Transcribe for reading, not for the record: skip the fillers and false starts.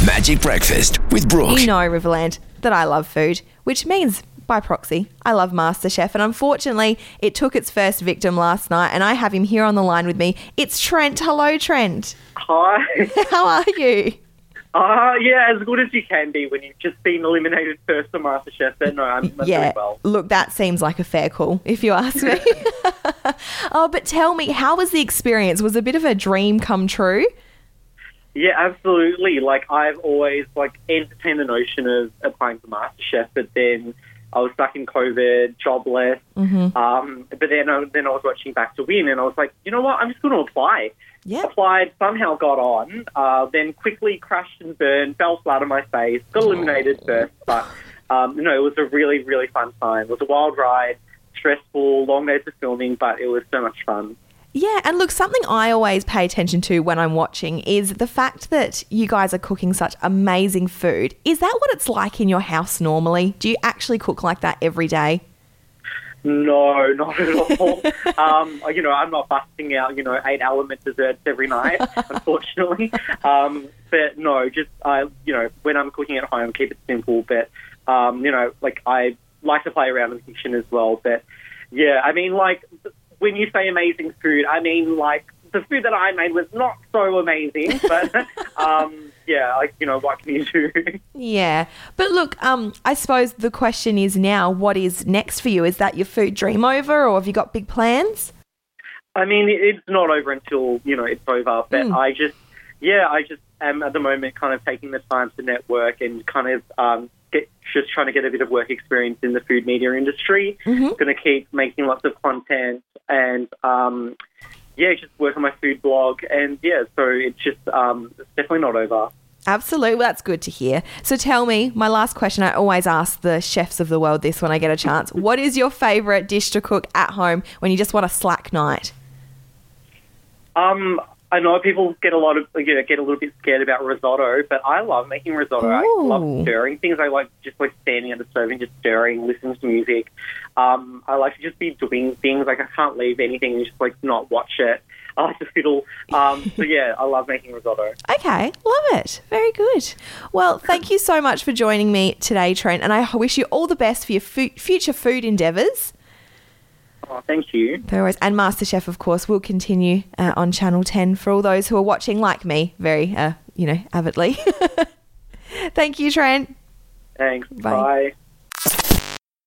Magic Breakfast with Brooke. You know, Riverland, that I love food, which means, by proxy, I love MasterChef. And unfortunately, it took its first victim last night, and I have him here on the line with me. It's Trent. Hello, Trent. Hi. How are you? Yeah, as good as you can be when you've just been eliminated first to MasterChef. But no, I'm doing well. Look, that seems like a fair call, if you ask me. Oh, but tell me, how was the experience? Was it a bit of a dream come true? Yeah, absolutely. Like, I've always, entertained the notion of applying for MasterChef, but then I was stuck in COVID, jobless. But then I was watching Back to Win, and I was like, you know what? I'm just going to apply. Yeah. Applied, somehow got on, then quickly crashed and burned, fell flat on my face, got eliminated first. But, it was a really, really fun time. It was a wild ride, stressful, long days of filming, but it was so much fun. Yeah, and look, something I always pay attention to when I'm watching is the fact that you guys are cooking such amazing food. Is that what it's like in your house normally? Do you actually cook like that every day? No, not at all. I'm not busting out, 8-element desserts every night, unfortunately. But no, just, when I'm cooking at home, keep it simple. But, I like to play around in the kitchen as well. But, yeah, I mean, when you say amazing food, I mean, the food that I made was not so amazing, but, what can you do? Yeah. But look, I suppose the question is now, what is next for you? Is that your food dream over, or have you got big plans? I mean, it's not over until, it's over, but I just am at the moment kind of taking the time to network and kind of, just trying to get a bit of work experience in the food media industry. Going to keep making lots of content and, just work on my food blog. And, so it's just it's definitely not over. Absolutely. Well, that's good to hear. So tell me, my last question, I always ask the chefs of the world this when I get a chance. What is your favourite dish to cook at home when you just want a slack night? I know people get a little bit scared about risotto, but I love making risotto. I love stirring things. I like just standing at the stove and just stirring, listening to music. I like to just be doing things. I can't leave anything and just not watch it. I like to fiddle. I love making risotto. Okay, love it. Very good. Well, thank you so much for joining me today, Trent, and I wish you all the best for your future food endeavours. Oh, thank you. And MasterChef, of course, will continue on Channel 10 for all those who are watching, like me, very, avidly. Thank you, Trent. Thanks. Bye. Bye.